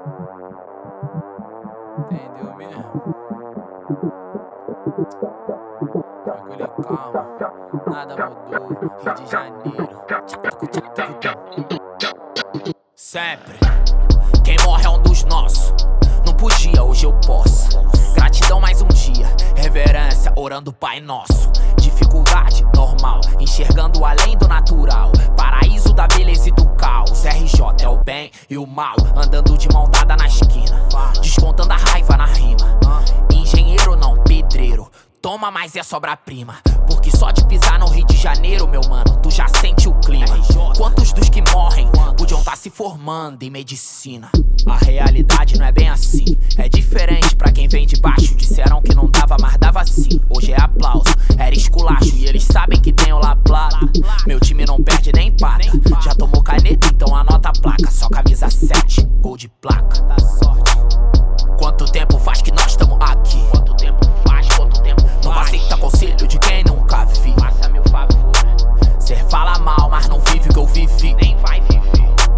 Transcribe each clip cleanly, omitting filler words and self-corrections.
Entendeu mesmo? Tranquilo e calma, nada mudou. Rio de Janeiro, sempre. Quem morre é um dos nossos. Não podia, hoje eu posso. Gratidão mais um dia, reverência, orando Pai Nosso. Dificuldade normal, enxergando além do natural. Paraíso da beleza e do caos. RJ é o bem e o mal, andando de mão dada na esquina, descontando a raiva na rima. Engenheiro não, pedreiro. Toma, mas é sobra-prima. Porque só de pisar no Rio de Janeiro, meu mano, tu já sente o clima. Quantos dos que morrem podiam tá se formando em medicina? A realidade não é bem assim, é diferente pra quem vem de baixo. Disseram que não dava, mas dava sim. Hoje é aplauso, era esculacho e eles sabem que tem o La Plata. Meu time não perde nem pata. Já tomou caneta, então anota a placa. Só camisa 7, gol de placa. Dá sorte. Quanto tempo faz que nós tamo aqui? Quanto tempo faz, quanto tempo faz? Não aceita conselho de quem nunca vi. Faça meu favor. Cê fala mal, mas não vive o que eu vivi. Nem vai viver.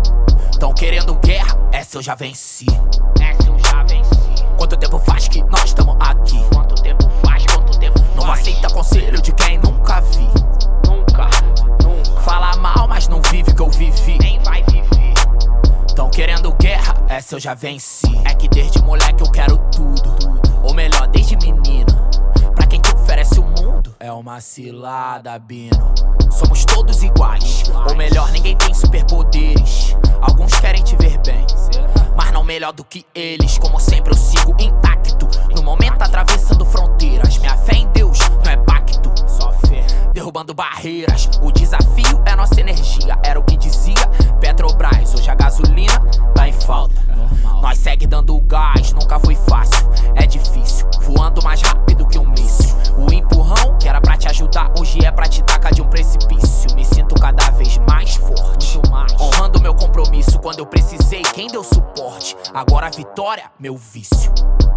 Tão querendo guerra, essa eu já venci. Essa eu já venci. Quanto tempo faz que nós tamo aqui? Quanto tempo faz, quanto tempo faz? Não aceita conselho de quem nunca vi. Nunca, nunca. Fala mal, mas não vive o que eu vivi. Nem vai viver. Tão querendo guerra, essa eu já venci. É que desde moleque eu quero tudo, ou melhor, desde menino. Pra quem te oferece o mundo, é uma cilada, Bino. Somos todos iguais, ou melhor, ninguém tem superpoderes. Alguns querem te ver bem, mas não melhor do que eles. Como sempre eu sigo intacto, no momento atravessando fronteiras. Minha fé em Deus não é pacto, só fé, derrubando barreiras. O desafio é nossa energia, era o que dizia Petrobras. Hoje a gasolina tá em falta, nós segue dando gás, nunca foi fácil, é difícil, voando mais rápido que um míssil. O empurrão que era pra te ajudar, hoje é pra te tacar de um precipício. Me sinto cada vez mais forte, honrando meu compromisso. Quando eu precisei, quem deu suporte? Agora a vitória, meu vício.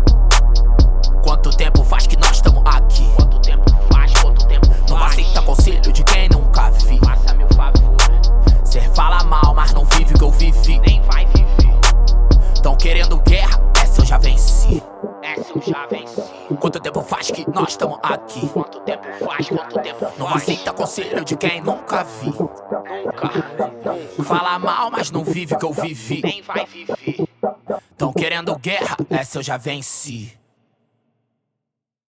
Quanto tempo faz que nós tamo aqui? Quanto tempo faz, quanto tempo faz? Não aceita conselho de quem nunca vi. Faça meu favor. Cê fala mal, mas não vive o que eu vivi. Nem vai viver. Tão querendo guerra, essa eu já venci. Essa eu já venci. Quanto tempo faz que nós tamo aqui? Quanto tempo faz, quanto tempo faz? Não aceita conselho de quem nunca vi. Nunca. Fala mal, mas não vive o que eu vivi. Nem vai viver. Tão querendo guerra, essa eu já venci.